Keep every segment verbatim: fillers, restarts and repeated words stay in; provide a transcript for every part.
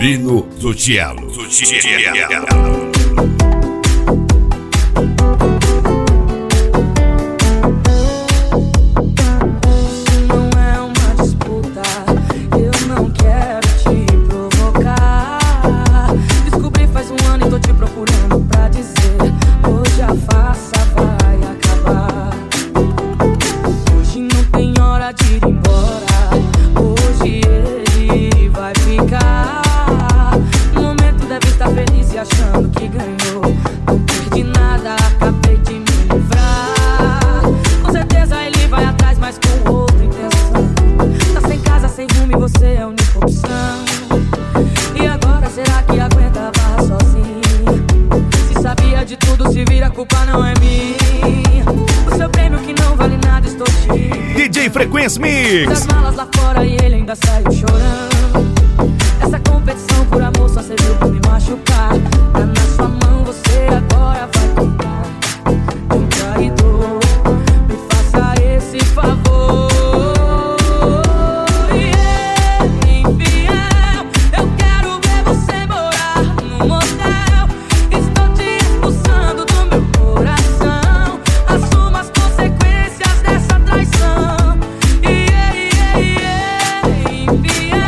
Lino Sutielo. Sutielo. Achando que ganhou, não perdi nada, acabei de me livrar. Com certeza ele vai atrás, mas com outra intenção. Tá sem casa, sem rumo e você é a única opção. E agora será que aguenta a barra sozinho? Se sabia de tudo, se vira, a culpa não é minha. O seu prêmio que não vale nada, estou te D J Frequency Mix. das malas lá fora e ele ainda saiu chorando. Essa competição por amor só serviu pra me machucar. Tá na sua mão, você agora vai cuidar de um traidor. Me faça esse favor. Yeah, infiel, eu quero ver você morar num motel. Estou te expulsando do meu coração. Assuma as consequências dessa traição. Yeah, yeah, yeah, infiel.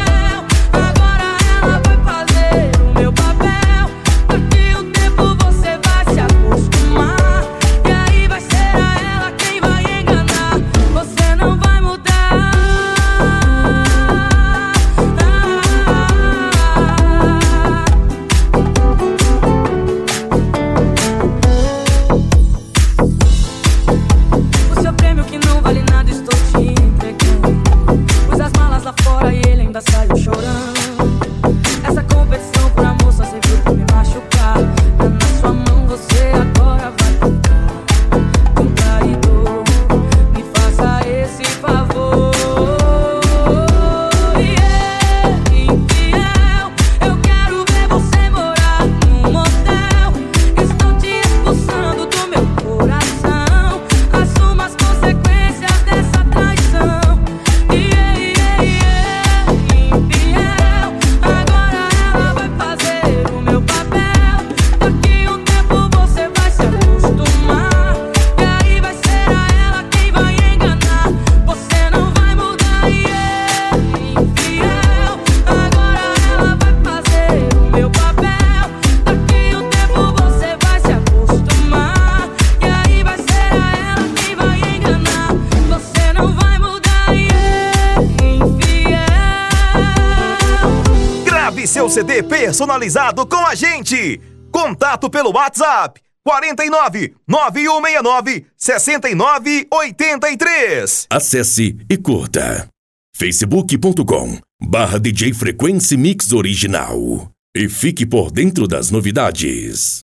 Saiu chorando. Essa competição por amor só serviu pra me machucar. Tá na sua mão, você agora vai ficar um traidor. Me faça esse favor. Yeah, infiel, eu quero ver você morar num motel. Estou te expulsando do meu coração. Assuma as consequências dessa traição. Yeah, yeah, yeah. Infiel, agora ela vai fazer o meu papel. Daqui um tempo você vai se acostumar. E aí vai ser a ela quem vai enganar. Você não vai mudar, yeah. Infiel, agora ela vai fazer o meu papel. Daqui um tempo você vai se acostumar. E aí vai ser a ela quem vai enganar. Você não vai mudar, yeah. Infiel. Grave seu C D personalizado com a gente. Contato pelo WhatsApp quarenta e nove, nove um seis nove, sessenta e nove oitenta e três. Acesse e curta facebook ponto com barra D J Frequency Mix Original e fique por dentro das novidades.